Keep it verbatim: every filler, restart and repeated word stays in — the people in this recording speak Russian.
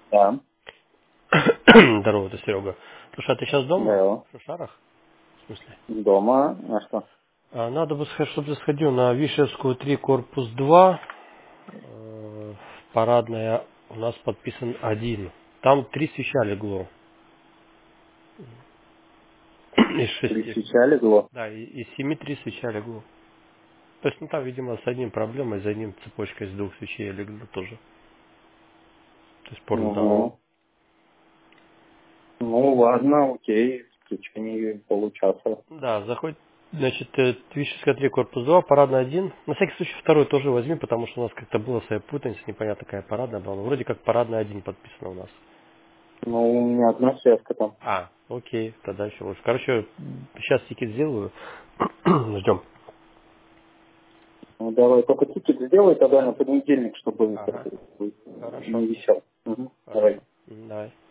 Да. Здорово, это Серега. Слушай, а ты сейчас дома? Да. В Шушарах? В смысле? Дома. А что? А, надо бы, сходить, чтобы ты сходил на Вишевскую три, корпус два. Э, Парадная у нас подписан один. Там три свеча легло. Из Три шести. свеча легло? Да, и- из семи три свеча легло. То есть, ну там, видимо, с одним проблемой, за одним цепочкой из двух свечей легло тоже. То есть порт здоровый. Угу. Ну ладно, окей. В течение получаса. Да, заходит, значит, э, Вишевская три, корпус два, парадный один. На всякий случай второй тоже возьми, потому что у нас как-то была своя путаница, непонятно какая парадная была. Но вроде как парадный один подписано у нас. Ну, у меня одна связка там. А, окей, тогда еще лучше. Короче, сейчас тикет сделаю. Ждем. Ну давай, только тикет сделай тогда на Да? понедельник, чтобы Ага. не Хорошо. висел. Угу. Давай. Хорошо. М, Давай.